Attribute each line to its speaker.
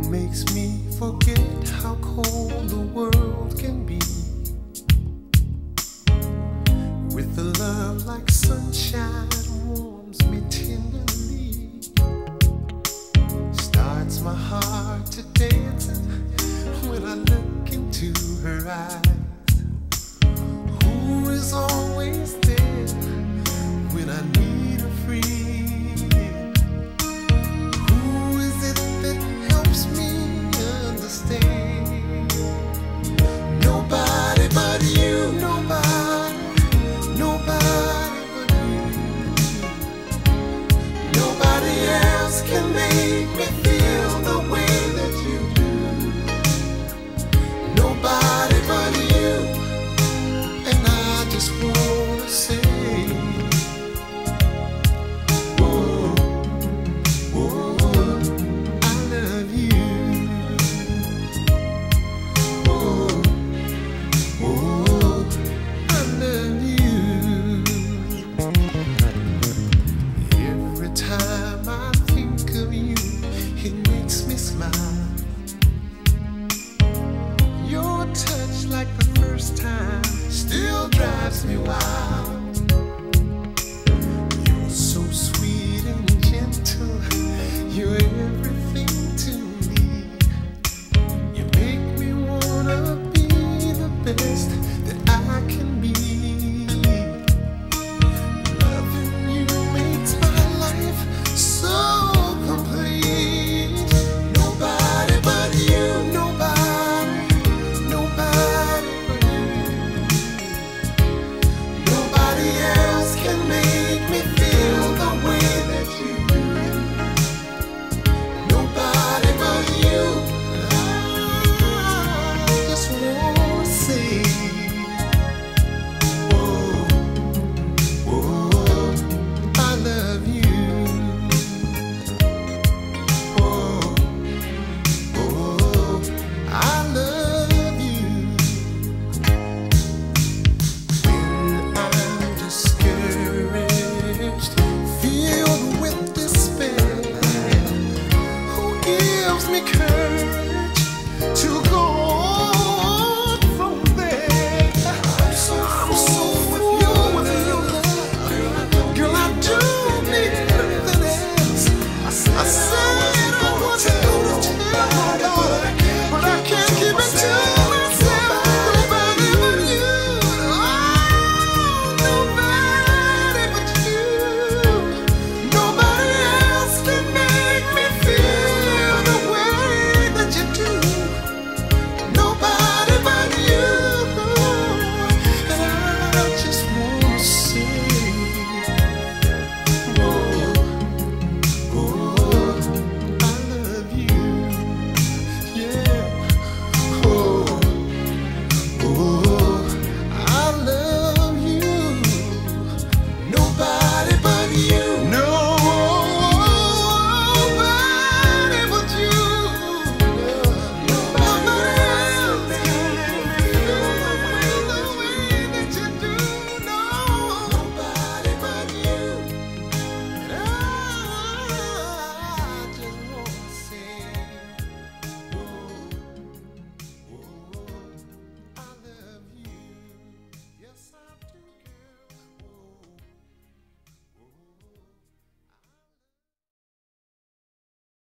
Speaker 1: makes me forget how cold the world can be. With a love like sunshine warms me tenderly, starts my heart to dancing when I look into her eyes. Who is always there when I need a friend? Who is it that helps me understand? Nobody but you. Nobody but you. Nobody else can make me feel the way that you do. Nobody but you. And I just wanna say, oh, oh, I love you. Oh, oh, I love you. Every time I think of you, it makes me smile. Your touch like the first time still drives me wild. You're so sweet and gentle, you're everything to me. You make me wanna be the best that I can be. Loving you makes my life so complete. Nobody but you. Nobody but you. Nobody else can make me feel the way that you do. Nobody but you. I just wanna say, oh, oh, I love you. Oh, oh, I love you. When I'm discouraged, filled with despair, who gives me courage to